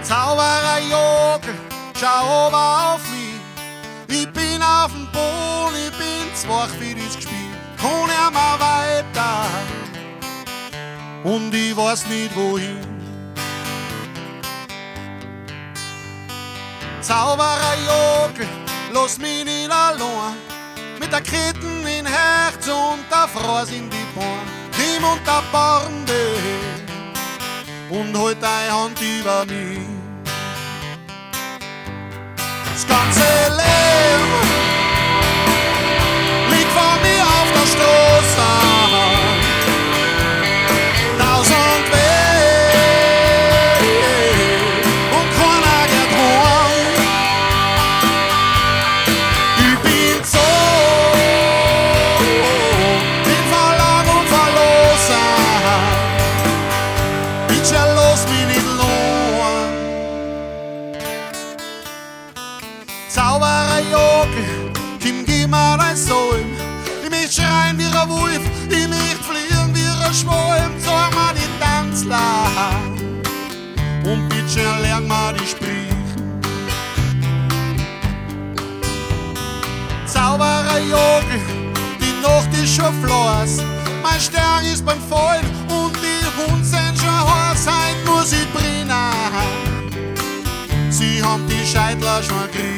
Zaubererjockel, schau ober auf mich. Ich bin auf dem Boden, ich bin zwach für das Gespiel. Kann er mal weiter und ich weiß nicht wohin. Zaubererjockel, lass mich nicht allein. Mit der Kritten in Herz und der Frost in die Beine. Nimm und der Bande und halt deine Hand über mich. Das ganze Leben liegt vor mir auf der Straße. Tausend Wege und keiner geht heim. Ich bin so bin verloren und verloren. Bitte lass mich nicht los. Zaubererjockel, komm, gib mir dein Soul. Ich möchte schreien wie ein Wolf, ich möchte fliegen wie ein Schwalm. Zeig mir die Tanzler und bitte lern mir die Sprüche. Zaubererjockel, die Nacht ist schon fleiß. Mein Stern ist beim Fallen und die Hunde sind schon heiß. Heute muss ich brennen, sie haben die Scheidler schon gekriegt.